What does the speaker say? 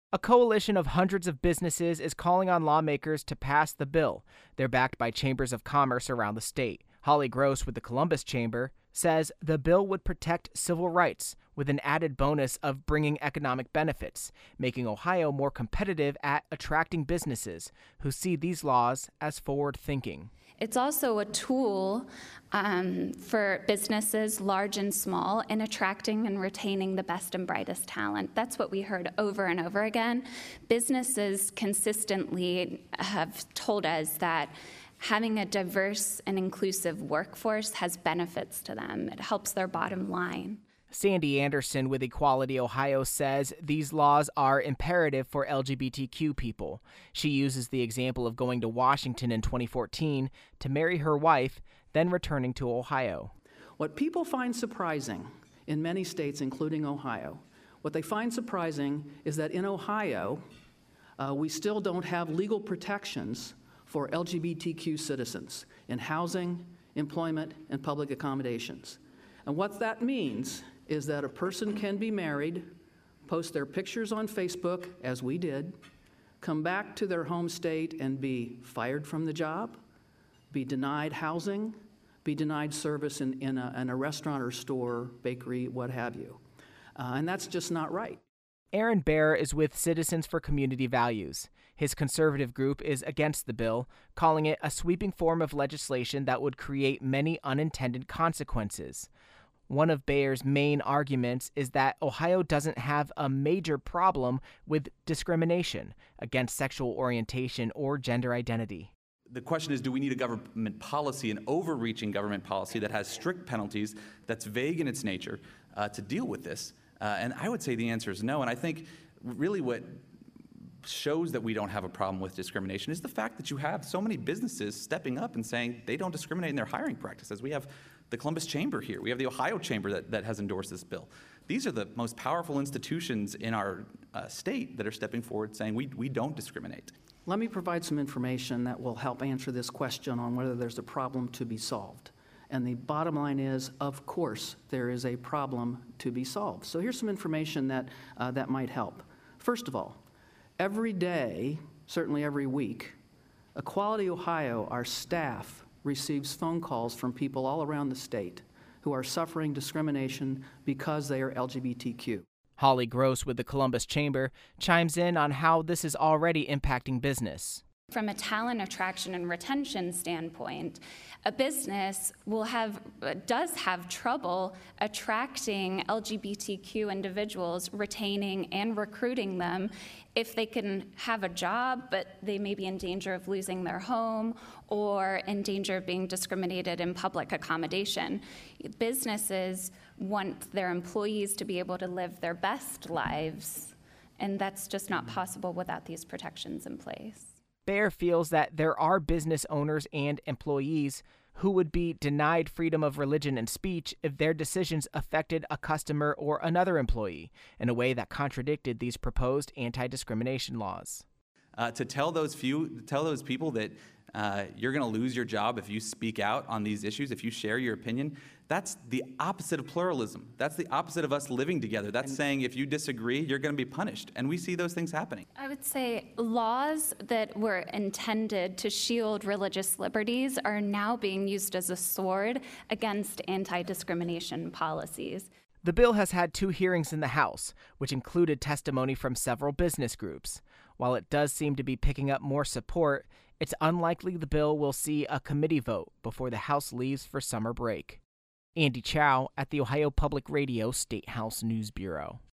A coalition of hundreds of businesses is calling on lawmakers to pass the bill. They're backed by chambers of commerce around the state. Holly Gross with the Columbus Chamber says the bill would protect civil rights with an added bonus of bringing economic benefits, making Ohio more competitive at attracting businesses who see these laws as forward-thinking. It's also a tool for businesses, large and small, in attracting and retaining the best and brightest talent. That's what we heard over and over again. Businesses consistently have told us that having a diverse and inclusive workforce has benefits to them. It helps their bottom line. Sandy Anderson with Equality Ohio says these laws are imperative for LGBTQ people. She uses the example of going to Washington in 2014 to marry her wife, then returning to Ohio. What people find surprising in many states, including Ohio, what they find surprising is that in Ohio, we still don't have legal protections for LGBTQ citizens in housing, employment, and public accommodations. And what that means is that a person can be married, post their pictures on Facebook, as we did, come back to their home state and be fired from the job, be denied housing, be denied service in a restaurant or store, bakery, what have you. And that's just not right. Aaron Baer is with Citizens for Community Values. His conservative group is against the bill, calling it a sweeping form of legislation that would create many unintended consequences. One of Baer's main arguments is that Ohio doesn't have a major problem with discrimination against sexual orientation or gender identity. The question is, do we need a government policy, an overreaching government policy that has strict penalties, that's vague in its nature, to deal with this? And I would say the answer is no. And I think really what shows that we don't have a problem with discrimination is the fact that you have so many businesses stepping up and saying they don't discriminate in their hiring practices. We have the Columbus Chamber here. We have the Ohio Chamber that has endorsed this bill. These are the most powerful institutions in our state that are stepping forward saying we don't discriminate. Let me provide some information that will help answer this question on whether there's a problem to be solved. And the bottom line is, of course, there is a problem to be solved. So here's some information that might help. First of all, every day, certainly every week, Equality Ohio, our staff, receives phone calls from people all around the state who are suffering discrimination because they are LGBTQ. Holly Gross with the Columbus Chamber chimes in on how this is already impacting business. From a talent attraction and retention standpoint, a business does have trouble attracting LGBTQ individuals, retaining and recruiting them if they can have a job, but they may be in danger of losing their home or in danger of being discriminated in public accommodation. Businesses want their employees to be able to live their best lives, and that's just not possible without these protections in place. Baer feels that there are business owners and employees who would be denied freedom of religion and speech if their decisions affected a customer or another employee in a way that contradicted these proposed anti-discrimination laws. To tell those people that you're going to lose your job if you speak out on these issues, if you share your opinion, that's the opposite of pluralism. That's the opposite of us living together. That's saying if you disagree, you're going to be punished. And we see those things happening. I would say laws that were intended to shield religious liberties are now being used as a sword against anti-discrimination policies. The bill has had 2 hearings in the House, which included testimony from several business groups. While it does seem to be picking up more support, it's unlikely the bill will see a committee vote before the House leaves for summer break. Andy Chow at the Ohio Public Radio State House News Bureau.